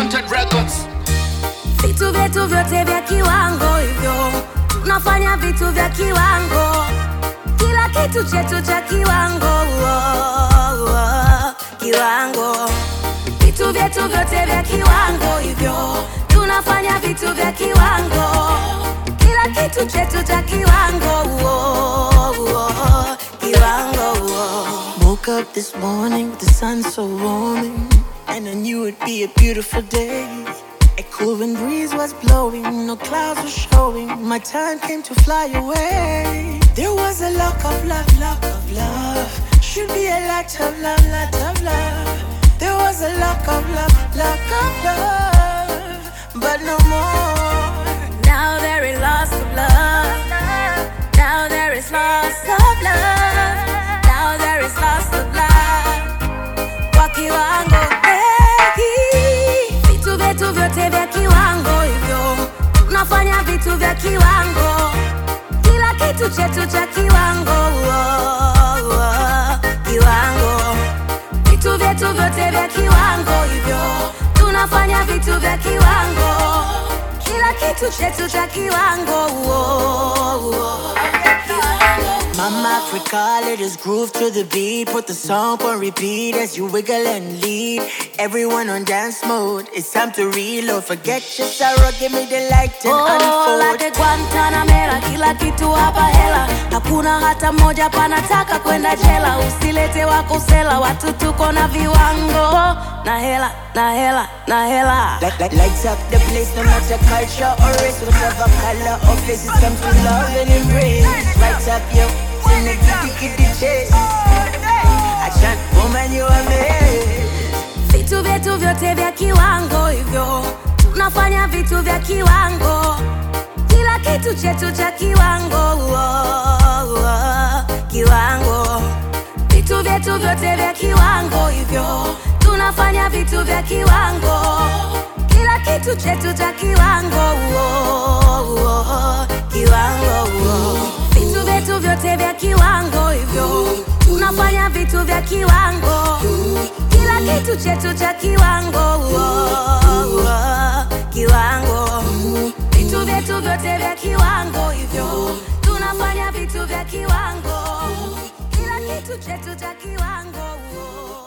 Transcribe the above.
Wanted Records. Vitu vyetu vyote vya kiwango hivyo, tunafanya vitu vya kiwango, kila kitu chetu cha kiwango, kiwango. Vitu vyetu vyote vya kiwango hivyo, tunafanya vitu vya kiwango, kila kitu chetu cha kiwango, kiwango. Woke up this morning with the sun so warming, and I knew it'd be a beautiful day. A cool wind breeze was blowing, no clouds were showing. My time came to fly away. There was a lock of love. Should be a lot of love. There was a lock of love, but no more. Now there is loss of love. Now there is loss of love. Now there is loss of love. Kwa kiwango hiki, vitu vyetu vyote vya kiwango hivyo, tunafanya vitu vya kiwango, kila kitu chetu cha kiwango, kiwango. Vitu vyetu vyote vya kiwango hivyo, tunafanya vitu vya kiwango, kila kitu chetu cha kiwango, Mama Africa, let us groove to the beat. Put the song on repeat as you wiggle and lead. Everyone on dance mode, it's time to reload. Forget your sorrow, give me the light and unfold. Like Guantanamera, kila kitu hapa hela. Hakuna hata moja panataka kwenda jela. Usilete wakosela, watu tuko na viwango. Na hela, na hela, na hela. Lights up the place, no matter culture or race. Whatever color or face, it's time to love and embrace. Lights up, yo. Kitty chase. I chant, woman, you amaze. Vitu vyetu vyote vya kiwango hivyo, tunafanya vitu vya kiwango, kila kitu chetu cha kiwango, kiwango. Vitu vyetu vyote vya kiwango hivyo, tunafanya vitu vya kiwango, kila kitu chetu cha kiwango, kiwango. Vitu vyetu vyote vya kiwango hivyo, tunafanya vitu vya kiwango, kila kitu chetu cha kiwango, kiwango. Vitu vyetu vyote vya kiwango hivyo, tunafanya vitu vya kiwango, kila kitu chetu cha kiwango.